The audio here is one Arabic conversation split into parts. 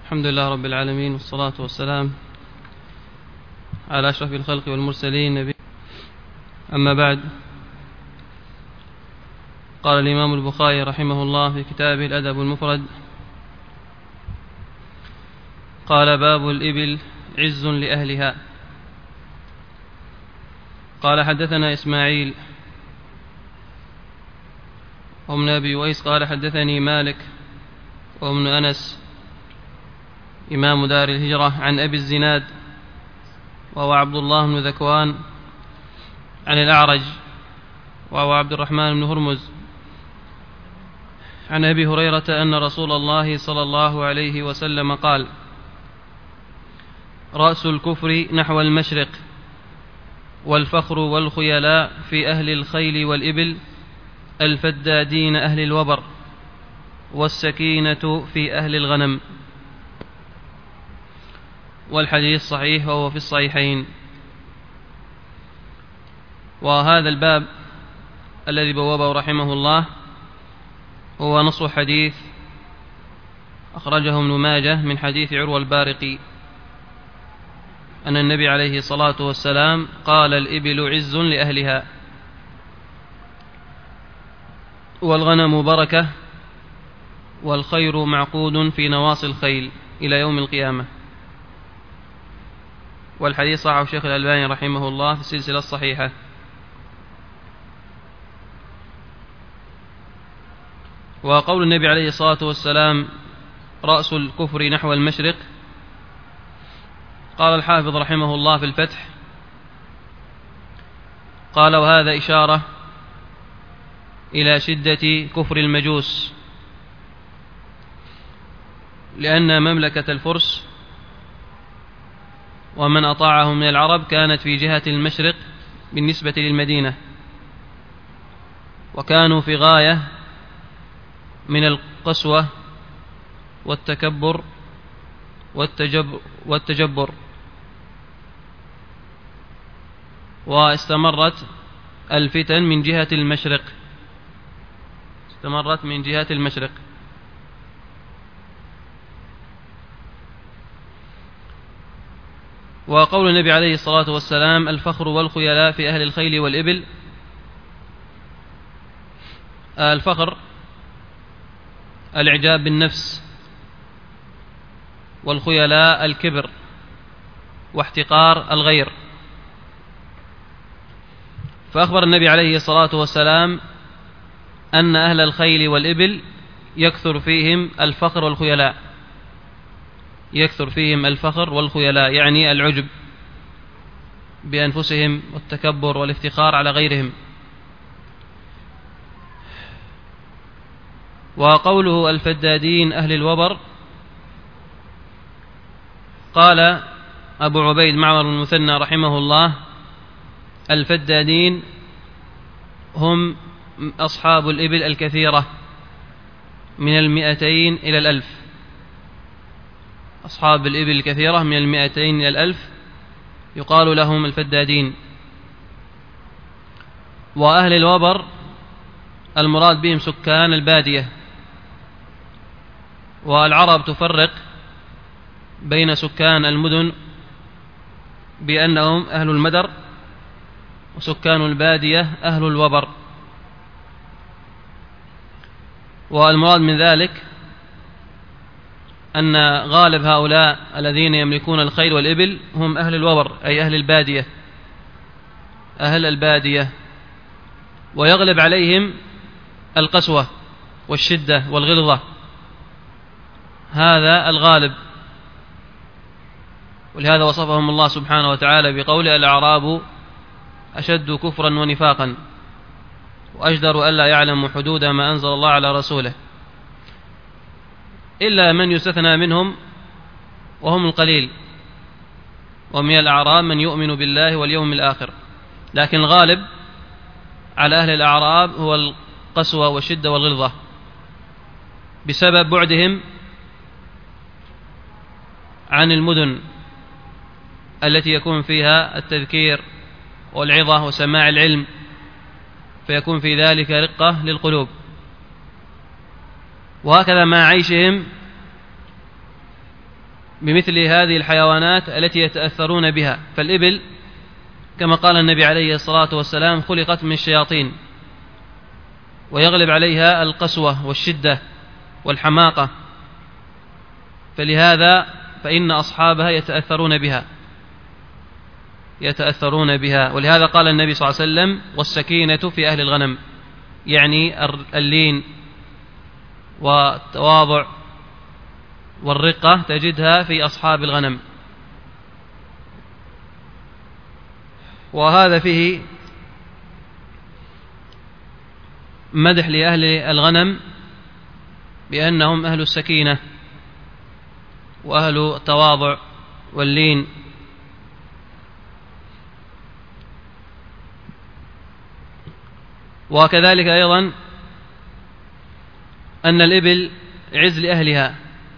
الحمد لله رب العالمين، والصلاة والسلام على أشرف الخلق والمرسلين نبي. أما بعد، قال الإمام البخاري رحمه الله في كتابه الأدب المفرد: قال: باب الإبل عز لأهلها. قال: حدثنا إسماعيل وابن أبي ويس قال: حدثني مالك وابن أنس إمام دار الهجرة عن أبي الزناد وهو عبد الله بن ذكوان عن الأعرج وهو عبد الرحمن بن هرمز عن أبي هريرة أن رسول الله صلى الله عليه وسلم قال: رأس الكفر نحو المشرق، والفخر والخيلاء في أهل الخيل والإبل، الفدادين أهل الوبر، والسكينة في أهل الغنم. والحديث صحيح وهو في الصحيحين. وهذا الباب الذي بوابه رحمه الله هو نص حديث أخرجه ابن ماجه من حديث عروة البارقي أن النبي عليه الصلاة والسلام قال: الإبل عز لأهلها، والغنم بركة، والخير معقود في نواصي الخيل إلى يوم القيامة. والحديث صححه الشيخ الألباني رحمه الله في السلسلة الصحيحة. وقول النبي عليه الصلاة والسلام: رأس الكفر نحو المشرق، قال الحافظ رحمه الله في الفتح: قال: وهذا إشارة إلى شدة كفر المجوس، لأن مملكة الفرس ومن أطاعهم من العرب كانت في جهة المشرق بالنسبة للمدينة، وكانوا في غاية من القسوة والتكبر والتجبر. واستمرت الفتن من جهة المشرق. وقول النبي عليه الصلاة والسلام: الفخر والخيلاء في أهل الخيل والإبل. الفخر الإعجاب بالنفس، والخيلاء الكبر واحتقار الغير. فأخبر النبي عليه الصلاة والسلام أن أهل الخيل والإبل يكثر فيهم الفخر والخيلاء، يعني العجب بأنفسهم والتكبر والافتخار على غيرهم. وقوله: الفدادين أهل الوبر، قال أبو عبيد معمر بن المثنى رحمه الله: الفدادين هم أصحاب الإبل الكثيرة من 200 إلى 1000. أصحاب الإبل الكثيرة من 200 إلى 1000 يقال لهم الفدادين. وأهل الوبر المراد بهم سكان البادية. والعرب تفرق بين سكان المدن بأنهم أهل المدر، وسكان البادية أهل الوبر. والمراد من ذلك أن غالب هؤلاء الذين يملكون الخيل والإبل هم أهل الوبر، أي أهل البادية، ويغلب عليهم القسوة والشدة والغلظة، هذا الغالب. ولهذا وصفهم الله سبحانه وتعالى بقول: الأعراب أشد كفرا ونفاقا وأجدر ألا يعلموا حدود ما أنزل الله على رسوله، إلا من يستثنى منهم وهم القليل، ومن الأعراب من يؤمن بالله واليوم الآخر. لكن الغالب على أهل الأعراب هو القسوة والشدة والغلظة، بسبب بعدهم عن المدن التي يكون فيها التذكير والعظة وسماع العلم، فيكون في ذلك رقة للقلوب. وهكذا مع عيشهم بمثل هذه الحيوانات التي يتأثرون بها. فالإبل كما قال النبي عليه الصلاة والسلام خلقت من الشياطين، ويغلب عليها القسوة والشدة والحماقة، فلهذا فإن أصحابها يتأثرون بها. ولهذا قال النبي صلى الله عليه وسلم: والسكينة في أهل الغنم، يعني اللين والتواضع والرقة تجدها في أصحاب الغنم. وهذا فيه مدح لأهل الغنم بأنهم أهل السكينة وأهل التواضع واللين. وكذلك أيضا أن الإبل عز لأهلها،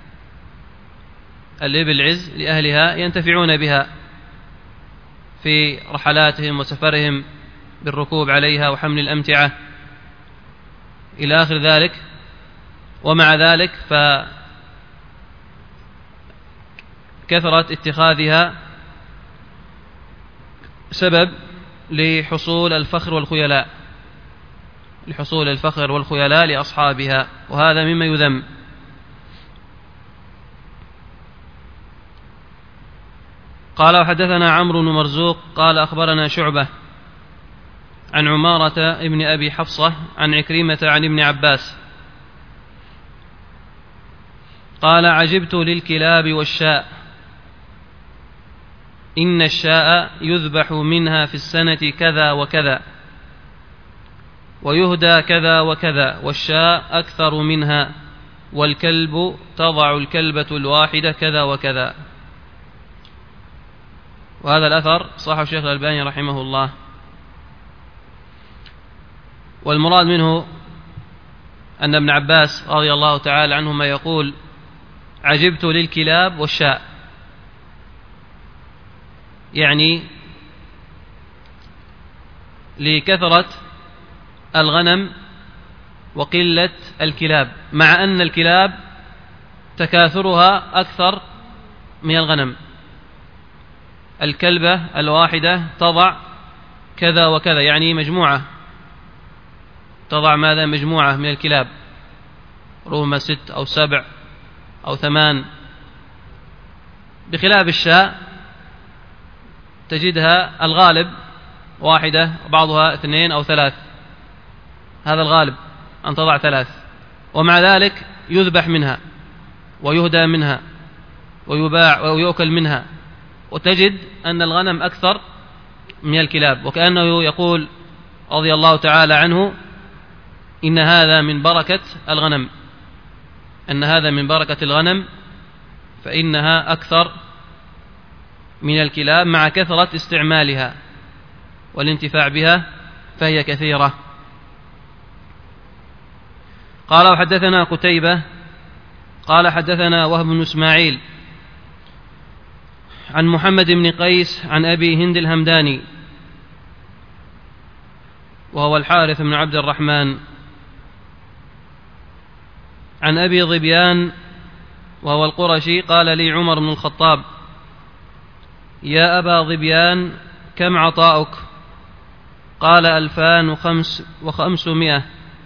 الإبل عز لأهلها ينتفعون بها في رحلاتهم وسفرهم بالركوب عليها وحمل الأمتعة إلى آخر ذلك. ومع ذلك فكثرة اتخاذها سبب لحصول الفخر والخيلاء لأصحابها، وهذا مما يذم. قال: وحدثنا عمرو بن مرزوق قال أخبرنا شعبة عن عمارة ابن أبي حفصة عن عكرمة عن ابن عباس قال: عجبت للكلاب والشاء، إن الشاء يذبح منها في السنة كذا وكذا، ويهدى كذا وكذا، والشاء أكثر منها، والكلب تضع الكلبة الواحدة كذا وكذا. وهذا الأثر صححه الشيخ الألباني رحمه الله. والمراد منه أن ابن عباس رضي الله تعالى عنهما يقول: عجبت للكلاب والشاء، يعني لكثرة الغنم وقلة الكلاب، مع أن الكلاب تكاثرها أكثر من الغنم. الكلبة الواحدة تضع كذا وكذا، يعني مجموعة، تضع ماذا؟ مجموعة من الكلاب، ربما 6 أو 7 أو 8، بخلاف الشاء تجدها الغالب واحدة، بعضها 2 أو 3، هذا الغالب أن تضع 3، ومع ذلك يذبح منها ويهدى منها ويباع ويؤكل منها، وتجد أن الغنم أكثر من الكلاب، وكأنه يقول رضي الله تعالى عنه: إن هذا من بركة الغنم، أن هذا من بركة الغنم، فإنها أكثر من الكلاب مع كثرة استعمالها والانتفاع بها، فهي كثيرة. قال: وحدثنا قتيبة قال حدثنا وهب بن إسماعيل عن محمد بن قيس عن أبي هند الهمداني وهو الحارث بن عبد الرحمن عن أبي ظبيان وهو القرشي قال: لي عمر بن الخطاب: يا أبا ظبيان كم عطاؤك؟ قال: 2500.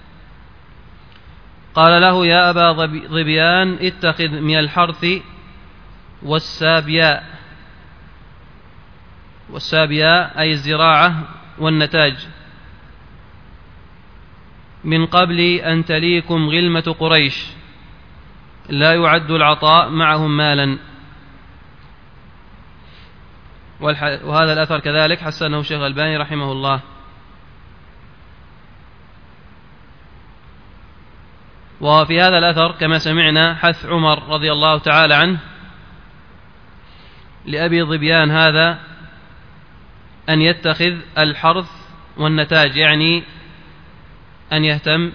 قال له: يا أبا ظبيان اتخذ من الحرث والسابياء أي الزراعة والنتاج، من قبل أن تليكم غلمة قريش، لا يعد العطاء معهم مالا. وهذا الأثر كذلك حسنه الشيخ الألباني رحمه الله. وفي هذا الأثر كما سمعنا حث عمر رضي الله تعالى عنه لأبي ظبيان هذا أن يتخذ الحرث والنتاج، يعني أن يهتم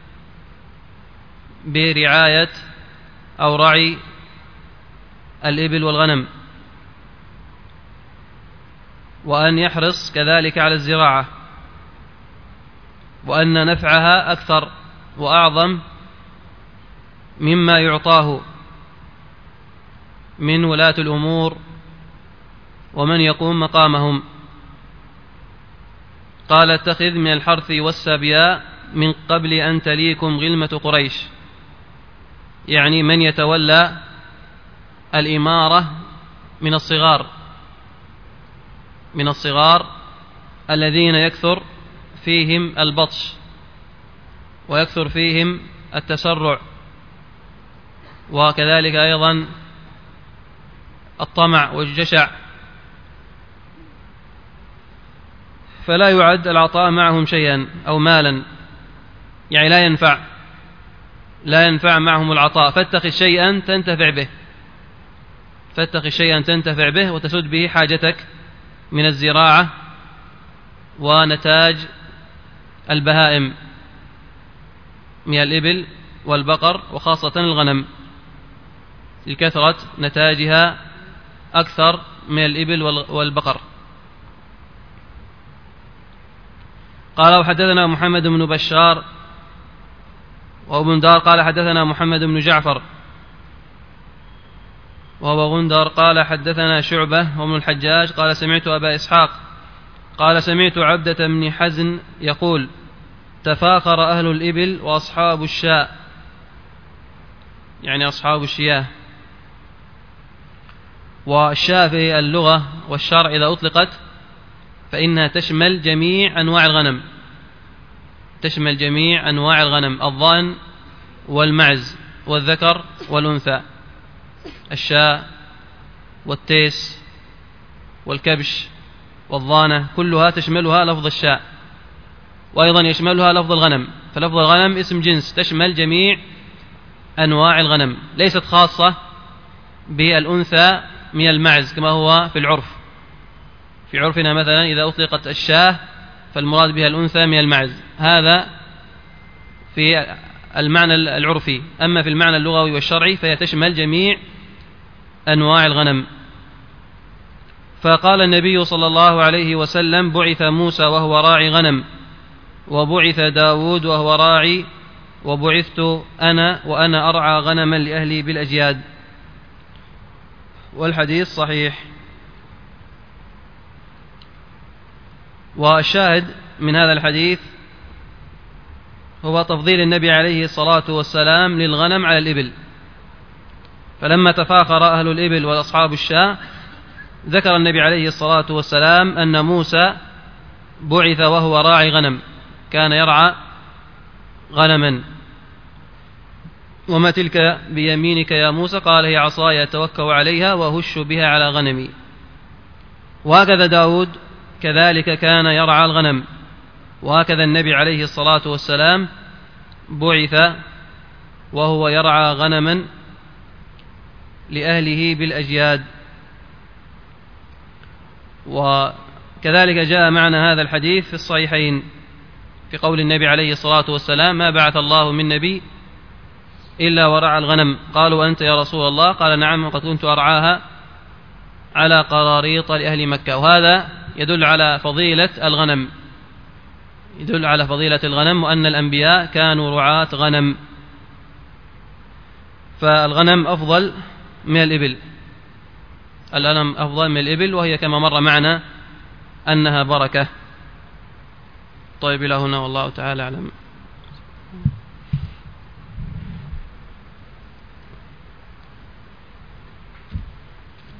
برعاية أو رعي الإبل والغنم، وأن يحرص كذلك على الزراعة، وأن نفعها أكثر وأعظم مما يعطاه، من ولاة الأمور ومن يقوم مقامهم. قال اتخذ من الحرث والسبياء من قبل أن تليكم غلمة قريش، يعني من يتولى الإمارة من الصغار الذين يكثر فيهم البطش ويكثر فيهم التسرع، وكذلك أيضا الطمع والجشع، فلا يعد العطاء معهم شيئا أو مالا، يعني لا ينفع معهم العطاء. فاتخذ شيئا تنتفع به وتسد به حاجتك من الزراعة ونتاج البهائم من الإبل والبقر، وخاصة الغنم لكثرة نتاجها أكثر من الإبل والبقر. قال وحدثنا محمد بن بشار وابن دار قال حدثنا محمد بن جعفر وهو غندر قال حدثنا شعبة وابن الحجاج قال سمعت أبا إسحاق قال سمعت عبدة بن حزن يقول تفاخر أهل الإبل وأصحاب الشاء، يعني أصحاب الشياه. والشاة في اللغة والشرع إذا أطلقت فإنها تشمل جميع أنواع الغنم، الضأن والمعز والذكر والأنثى، الشاة والتيس والكبش والضانة كلها تشملها لفظ الشاة، وأيضا يشملها لفظ الغنم، فلفظ الغنم اسم جنس تشمل جميع أنواع الغنم، ليست خاصة بالأنثى من المعز كما هو في العرف. في عرفنا مثلا إذا أطلقت الشاة فالمراد بها الأنثى من المعز، هذا في المعنى العرفي. أما في المعنى اللغوي والشرعي فهي تشمل جميع أنواع الغنم. فقال النبي صلى الله عليه وسلم بعث موسى وهو راعي غنم، وبعث داود وهو راعي، وبعثت أنا وأنا أرعى غنما لأهلي بالأجياد. والحديث صحيح. والشاهد من هذا الحديث هو تفضيل النبي عليه الصلاة والسلام للغنم على الإبل، فلما تفاخر أهل الإبل وأصحاب الشاة ذكر النبي عليه الصلاة والسلام أن موسى بعث وهو راعي غنم، كان يرعى غنما. وما تلك بيمينك يا موسى؟ قال هي عصاي أتوكأ عليها وأهش بها على غنمي. وهكذا داود كذلك كان يرعى الغنم، وهكذا النبي عليه الصلاة والسلام بعث وهو يرعى غنما لأهله بالأجياد. وكذلك جاء معنى هذا الحديث في الصحيحين في قول النبي عليه الصلاة والسلام ما بعث الله من نبي إلا ورعى الغنم. قالوا أنت يا رسول الله؟ قال نعم وقد كنت أرعاها على قراريط لأهل مكة. وهذا يدل على فضيلة الغنم وأن الأنبياء كانوا رعاة غنم. فالغنم أفضل من الإبل، وهي كما مر معنا أنها بركة. طيب إلى هنا والله تعالى أعلم.